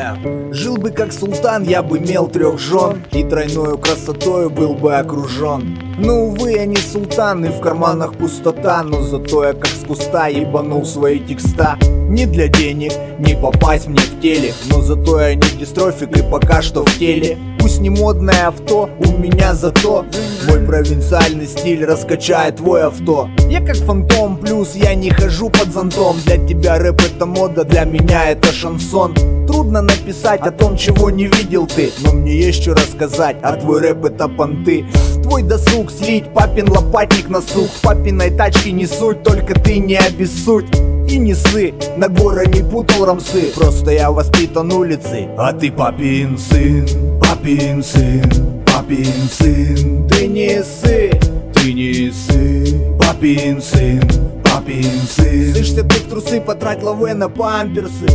Жил бы как султан, я бы имел 3 жен, и тройною красотою был бы окружен. Но, увы, я не султан, и в карманах пустота, но зато я как с куста ебанул свои текста. Не для денег, не попасть мне в теле, но зато я не дистрофик и пока что в теле. Пусть не модное авто, у меня зато мой провинциальный стиль раскачает твой авто. Я как фантом, плюс я не хожу под зонтом. Для тебя рэп это мода, для меня это шансон. Трудно написать о том, чего не видел ты, но мне есть что рассказать, а твой рэп это понты. Твой досуг слить, папин лопатник на сук. В папиной тачке не суть, только ты не обессудь. И не ссы, на горы не путал рамсы. Просто я воспитан улицей, а ты папин сын, папин сын, папин сын. Ты не ссы, ты не ссы, папин сын, папин сын. Сышься ты в трусы, потрать лавэ на памперсы.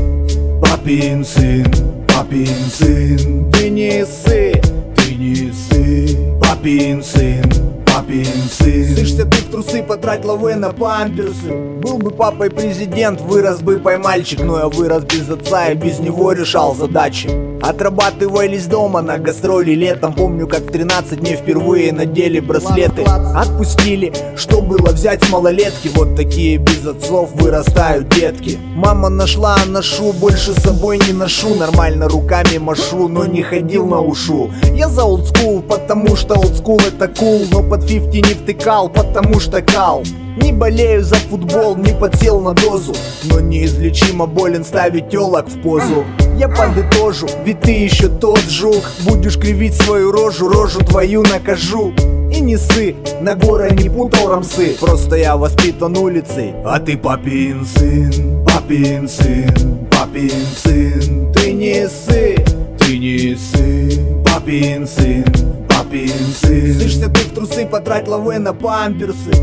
Папин сын, папин сын. Ты не ссы, ты не ссы, папин сын, папин сын. Сышься ты в трусы, потрать лавэ на памперсы. Был бы папой президент, вырос бы поймальчик, но я вырос без отца и без него решал задачи. Отрабатывались дома на гастроли летом. Помню, как в 13 мне впервые надели браслеты. Отпустили, что было взять с малолетки. Вот такие без отцов вырастают детки. Мама нашла, а ношу, больше с собой не ношу. Нормально руками машу, но не ходил на ушу. Я за олдскул, потому что олдскул это кул. Но под 50 не втыкал, потому что кал. Не болею за футбол, не подсел на дозу, но неизлечимо болен ставить телок в позу. Я подытожу, ведь ты еще тот жук. Будешь кривить свою рожу, рожу твою накажу. И не ссы, на горы не путал рамсы. Просто я воспитан улицей, а ты папин сын, папин сын, папин сын. Ты не ссы, ты не ссы, папин сын, папин сын. Сышься ты в трусы, потрать лавэ на памперсы.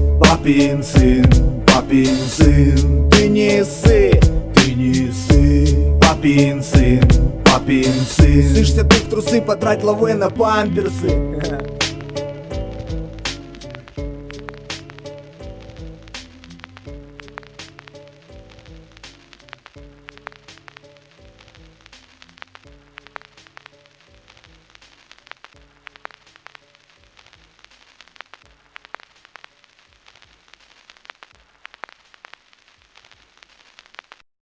Папин сын, папин сын. Ты не ссы, ты не ссы, папин сын, папин сын. Сышься ты в трусы, потрать лавэ на памперсы.